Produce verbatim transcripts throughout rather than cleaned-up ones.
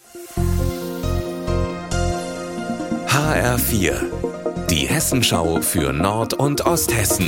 H R vier, die Hessenschau für Nord- und Osthessen.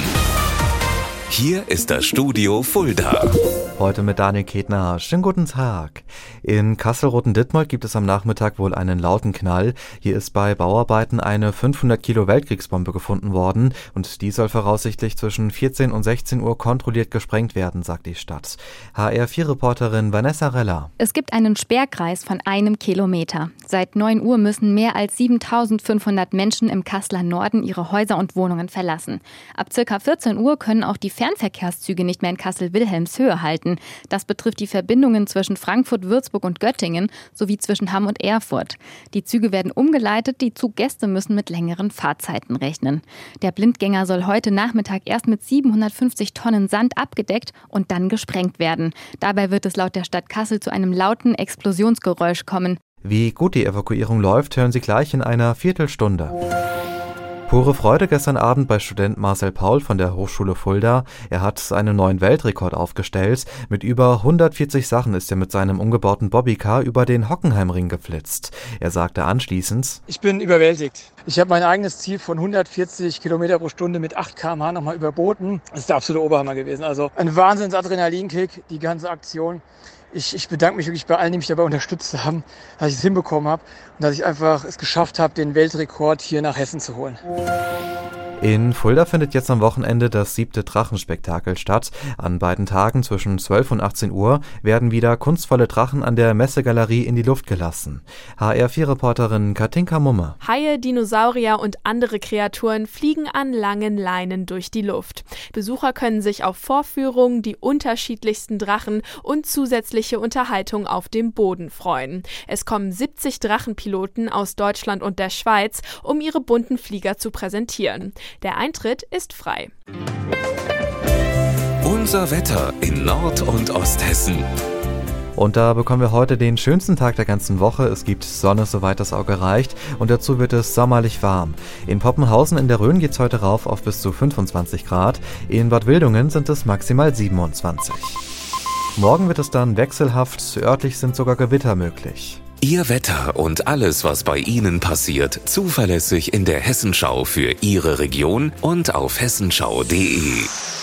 Hier ist das Studio Fulda. Heute mit Daniel Ketner. Schönen guten Tag. In Kassel-Rotendittmold gibt es am Nachmittag wohl einen lauten Knall. Hier ist bei Bauarbeiten eine fünfhundert Kilo Weltkriegsbombe gefunden worden und die soll voraussichtlich zwischen vierzehn und sechzehn Uhr kontrolliert gesprengt werden, sagt die Stadt. H R vier Reporterin Vanessa Reller. Es gibt einen Sperrkreis von einem Kilometer. Seit neun Uhr müssen mehr als siebentausendfünfhundert Menschen im Kasseler Norden ihre Häuser und Wohnungen verlassen. Ab circa vierzehn Uhr können auch die Fernverkehrszüge nicht mehr in Kassel-Wilhelmshöhe halten. Das betrifft die Verbindungen zwischen Frankfurt, Würzburg und Göttingen sowie zwischen Hamm und Erfurt. Die Züge werden umgeleitet, die Zuggäste müssen mit längeren Fahrzeiten rechnen. Der Blindgänger soll heute Nachmittag erst mit siebenhundertfünfzig Tonnen Sand abgedeckt und dann gesprengt werden. Dabei wird es laut der Stadt Kassel zu einem lauten Explosionsgeräusch kommen. Wie gut die Evakuierung läuft, hören Sie gleich in einer Viertelstunde. Pure Freude gestern Abend bei Student Marcel Paul von der Hochschule Fulda. Er hat einen neuen Weltrekord aufgestellt. Mit über hundertvierzig Sachen ist er mit seinem umgebauten Bobbycar über den Hockenheimring geflitzt. Er sagte anschließend: Ich bin überwältigt. Ich habe mein eigenes Ziel von hundertvierzig Kilometer pro Stunde mit acht Kilometer pro Stunde nochmal überboten. Das ist der absolute Oberhammer gewesen. Also ein Wahnsinns-Adrenalinkick, die ganze Aktion. Ich, ich bedanke mich wirklich bei allen, die mich dabei unterstützt haben, dass ich es hinbekommen habe und dass ich einfach es geschafft habe, den Weltrekord hier nach Hessen zu holen. In Fulda findet jetzt am Wochenende das siebte Drachenspektakel statt. An beiden Tagen zwischen zwölf und achtzehn Uhr werden wieder kunstvolle Drachen an der Messegalerie in die Luft gelassen. H R vier Reporterin Katinka Mumme. Haie, Dinosaurier und andere Kreaturen fliegen an langen Leinen durch die Luft. Besucher können sich auf Vorführungen, die unterschiedlichsten Drachen und zusätzliche Unterhaltung auf dem Boden freuen. Es kommen siebzig Drachenpiloten aus Deutschland und der Schweiz, um ihre bunten Flieger zu präsentieren. Der Eintritt ist frei. Unser Wetter in Nord- und Osthessen. Und da bekommen wir heute den schönsten Tag der ganzen Woche. Es gibt Sonne, soweit das Auge reicht. Und dazu wird es sommerlich warm. In Poppenhausen in der Rhön geht es heute rauf auf bis zu fünfundzwanzig Grad. In Bad Wildungen sind es maximal siebenundzwanzig. Morgen wird es dann wechselhaft. Örtlich sind sogar Gewitter möglich. Ihr Wetter und alles, was bei Ihnen passiert, zuverlässig in der Hessenschau für Ihre Region und auf hessenschau punkt de.